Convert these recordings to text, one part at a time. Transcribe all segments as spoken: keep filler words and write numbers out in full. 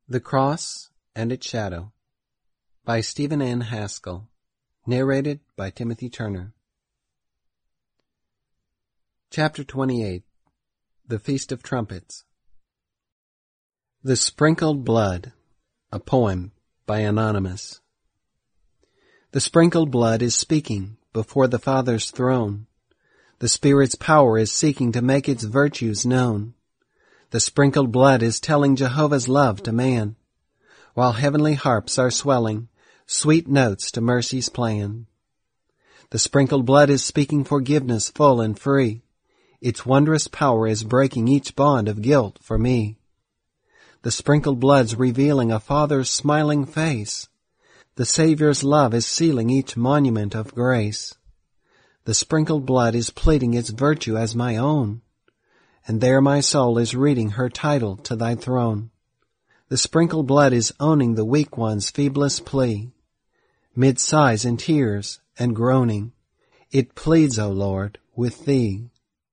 The Cross and Its Shadow by Stephen N. Haskell. Narrated by Timothy Turner. Chapter twenty-eight. The Feast of Trumpets. The Sprinkled Blood. A poem by Anonymous. The sprinkled blood is speaking before the Father's throne. The Spirit's power is seeking to make its virtues known. The sprinkled blood is telling Jehovah's love to man, while heavenly harps are swelling sweet notes to mercy's plan. The sprinkled blood is speaking forgiveness full and free. Its wondrous power is breaking each bond of guilt for me. The sprinkled blood's revealing a Father's smiling face. The Savior's love is sealing each monument of grace. The sprinkled blood is pleading its virtue as my own, and there my soul is reading her title to thy throne. The sprinkled blood is owning the weak one's feeblest plea. Mid sighs and tears and groaning, it pleads, O Lord, with thee.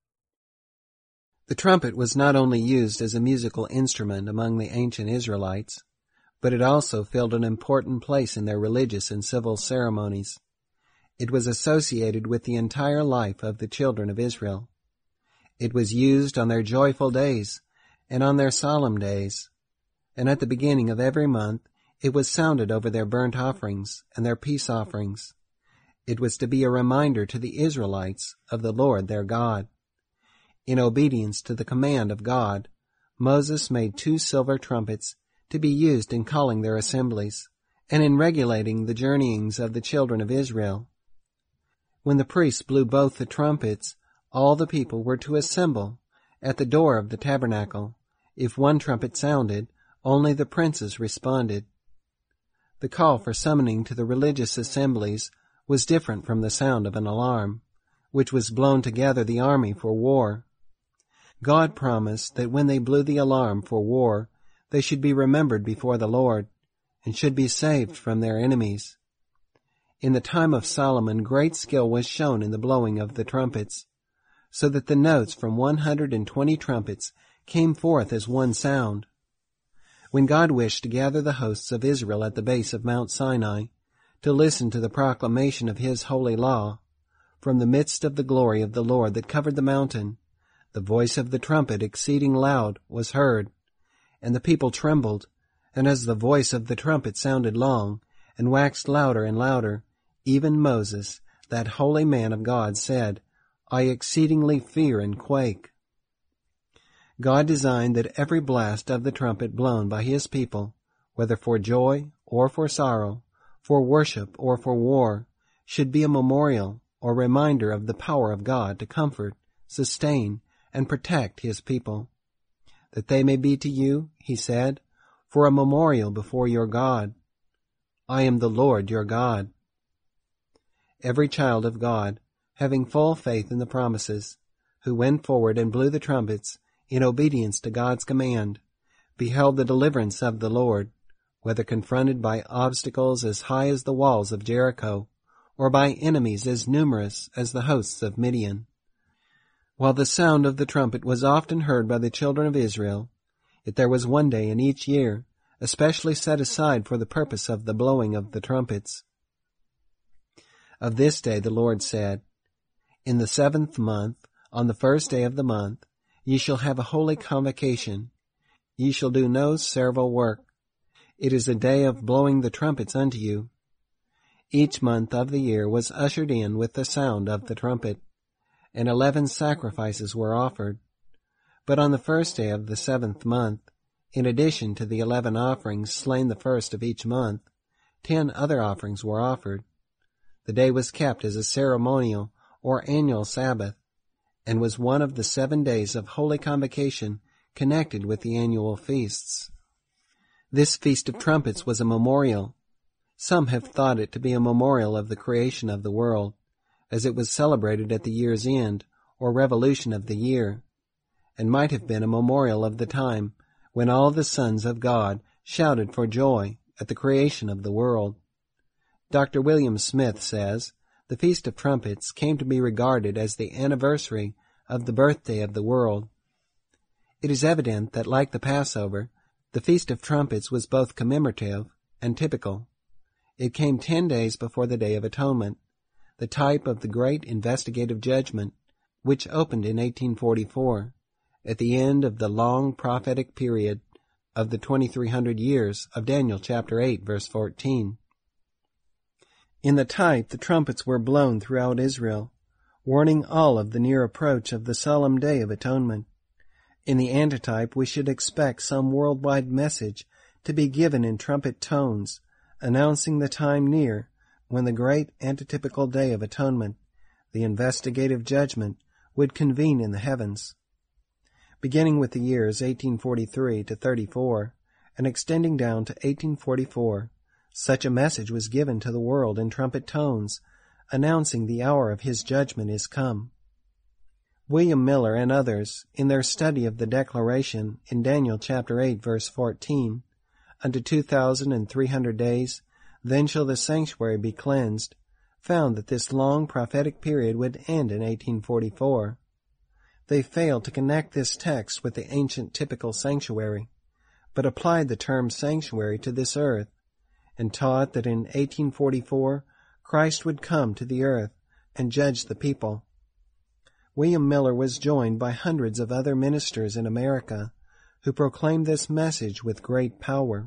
The trumpet was not only used as a musical instrument among the ancient Israelites, but it also filled an important place in their religious and civil ceremonies. It was associated with the entire life of the children of Israel. It was used on their joyful days and on their solemn days, and at the beginning of every month it was sounded over their burnt offerings and their peace offerings. It was to be a reminder to the Israelites of the Lord their God. In obedience to the command of God, Moses made two silver trumpets to be used in calling their assemblies and in regulating the journeyings of the children of Israel. When the priests blew both the trumpets, all the people were to assemble at the door of the tabernacle. If one trumpet sounded, only the princes responded. The call for summoning to the religious assemblies was different from the sound of an alarm, which was blown to gather the army for war. God promised that when they blew the alarm for war, they should be remembered before the Lord, and should be saved from their enemies. In the time of Solomon, great skill was shown in the blowing of the trumpets, so that the notes from one hundred and twenty trumpets came forth as one sound. When God wished to gather the hosts of Israel at the base of Mount Sinai, to listen to the proclamation of his holy law, from the midst of the glory of the Lord that covered the mountain, the voice of the trumpet exceeding loud was heard, and the people trembled, and as the voice of the trumpet sounded long, and waxed louder and louder, even Moses, that holy man of God, said, I exceedingly fear and quake. God designed that every blast of the trumpet blown by his people, whether for joy or for sorrow, for worship or for war, should be a memorial or reminder of the power of God to comfort, sustain, and protect his people. That they may be to you, he said, for a memorial before your God. I am the Lord your God. Every child of God, having full faith in the promises, who went forward and blew the trumpets in obedience to God's command, beheld the deliverance of the Lord, whether confronted by obstacles as high as the walls of Jericho, or by enemies as numerous as the hosts of Midian. While the sound of the trumpet was often heard by the children of Israel, yet there was one day in each year especially set aside for the purpose of the blowing of the trumpets. Of this day the Lord said, In the seventh month, on the first day of the month, ye shall have a holy convocation. Ye shall do no servile work. It is a day of blowing the trumpets unto you. Each month of the year was ushered in with the sound of the trumpet, and eleven sacrifices were offered. But on the first day of the seventh month, in addition to the eleven offerings slain the first of each month, ten other offerings were offered. The day was kept as a ceremonial or annual Sabbath, and was one of the seven days of holy convocation connected with the annual feasts. This Feast of Trumpets was a memorial. Some have thought it to be a memorial of the creation of the world, as it was celebrated at the year's end, or revolution of the year, and might have been a memorial of the time when all the sons of God shouted for joy at the creation of the world. Doctor William Smith says, the Feast of Trumpets came to be regarded as the anniversary of the birthday of the world. It is evident that, like the Passover, The Feast of Trumpets was both commemorative and typical. It came ten days before the Day of Atonement, the type of the great investigative judgment which opened in eighteen forty-four, at the end of the long prophetic period of the twenty-three hundred years of Daniel chapter eight, verse fourteen. In the type, the trumpets were blown throughout Israel, warning all of the near approach of the solemn Day of Atonement. In the antitype, we should expect some worldwide message to be given in trumpet tones, announcing the time near when the great antitypical Day of Atonement, the investigative judgment, would convene in the heavens. Beginning with the years eighteen forty-three to thirty-four and extending down to eighteen forty-four, such a message was given to the world in trumpet tones, announcing the hour of his judgment is come. William Miller and others, in their study of the declaration in Daniel chapter eight, verse fourteen, unto two thousand and three hundred days, then shall the sanctuary be cleansed, found that this long prophetic period would end in eighteen forty-four. They failed to connect this text with the ancient typical sanctuary, but applied the term sanctuary to this earth, and taught that in eighteen forty-four Christ would come to the earth and judge the people. William Miller was joined by hundreds of other ministers in America who proclaimed this message with great power.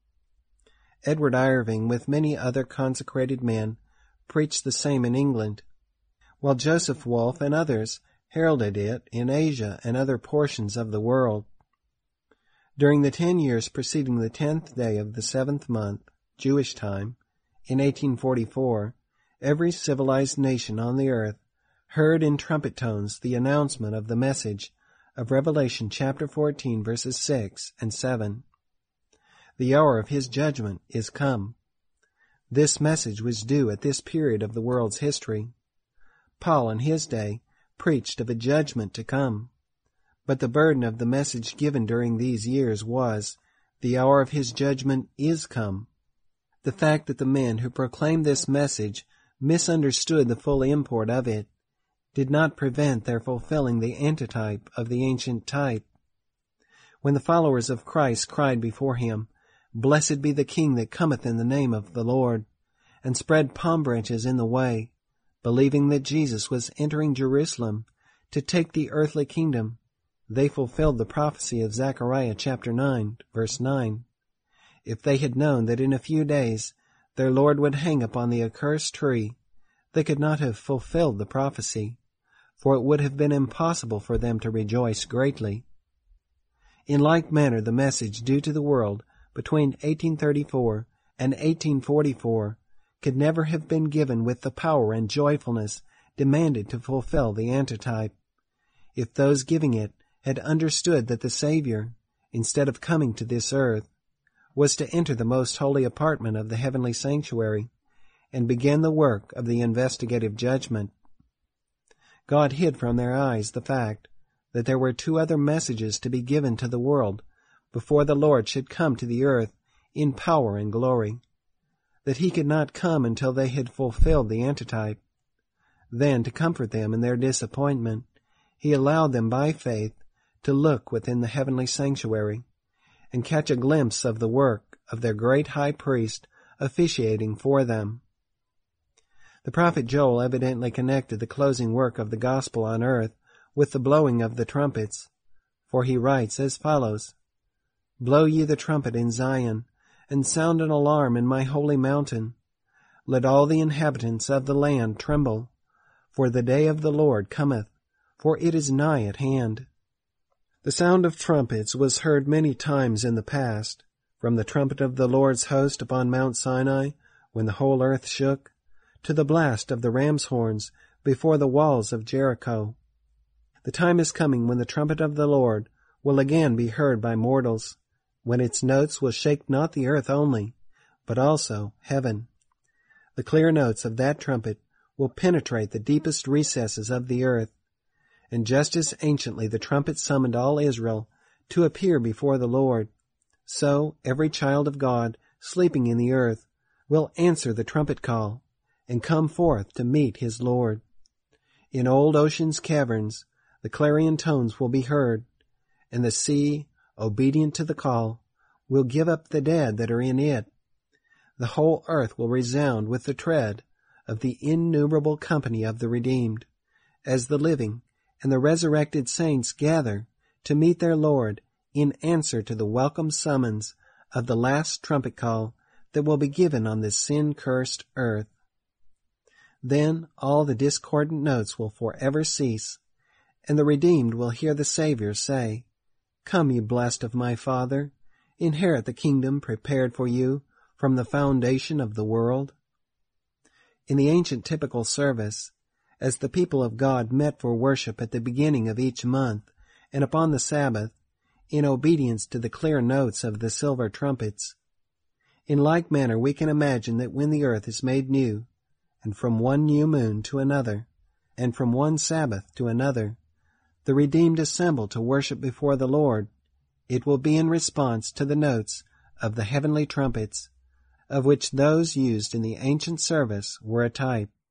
Edward Irving, with many other consecrated men, preached the same in England, while Joseph Wolf and others heralded it in Asia and other portions of the world. During the ten years preceding the tenth day of the seventh month, Jewish time, in eighteen forty-four, every civilized nation on the earth heard in trumpet tones the announcement of the message of Revelation chapter fourteen, verses six and seven. The hour of his judgment is come. This message was due at this period of the world's history. Paul in his day preached of a judgment to come, but the burden of the message given during these years was, the hour of his judgment is come. The fact that the men who proclaimed this message misunderstood the full import of it did not prevent their fulfilling the antitype of the ancient type. When the followers of Christ cried before him, Blessed be the King that cometh in the name of the Lord, and spread palm branches in the way, believing that Jesus was entering Jerusalem to take the earthly kingdom, they fulfilled the prophecy of Zechariah chapter nine, verse nine. If they had known that in a few days their Lord would hang upon the accursed tree, they could not have fulfilled the prophecy, for it would have been impossible for them to rejoice greatly. In like manner, the message due to the world between eighteen thirty-four and eighteen forty-four could never have been given with the power and joyfulness demanded to fulfill the antitype, if those giving it had understood that the Savior, instead of coming to this earth, was to enter the most holy apartment of the heavenly sanctuary and begin the work of the investigative judgment. God hid from their eyes the fact that there were two other messages to be given to the world before the Lord should come to the earth in power and glory, that he could not come until they had fulfilled the antitype. Then, to comfort them in their disappointment, he allowed them by faith to look within the heavenly sanctuary and catch a glimpse of the work of their great high priest officiating for them. The prophet Joel evidently connected the closing work of the gospel on earth with the blowing of the trumpets, for he writes as follows, Blow ye the trumpet in Zion, and sound an alarm in my holy mountain. Let all the inhabitants of the land tremble, for the day of the Lord cometh, for it is nigh at hand. The sound of trumpets was heard many times in the past, from the trumpet of the Lord's host upon Mount Sinai, when the whole earth shook, to the blast of the ram's horns before the walls of Jericho. The time is coming when the trumpet of the Lord will again be heard by mortals, when its notes will shake not the earth only, but also heaven. The clear notes of that trumpet will penetrate the deepest recesses of the earth, and just as anciently the trumpet summoned all Israel to appear before the Lord, so every child of God sleeping in the earth will answer the trumpet call and come forth to meet his Lord. In old ocean's caverns the clarion tones will be heard, and the sea, obedient to the call, will give up the dead that are in it. The whole earth will resound with the tread of the innumerable company of the redeemed, as the living and the resurrected saints gather to meet their Lord in answer to the welcome summons of the last trumpet call that will be given on this sin-cursed earth. Then all the discordant notes will forever cease, and the redeemed will hear the Savior say, "Come, you blessed of my Father, inherit the kingdom prepared for you from the foundation of the world." In the ancient typical service, as the people of God met for worship at the beginning of each month and upon the Sabbath, in obedience to the clear notes of the silver trumpets, in like manner we can imagine that when the earth is made new, and from one new moon to another, and from one Sabbath to another, the redeemed assemble to worship before the Lord, it will be in response to the notes of the heavenly trumpets, of which those used in the ancient service were a type.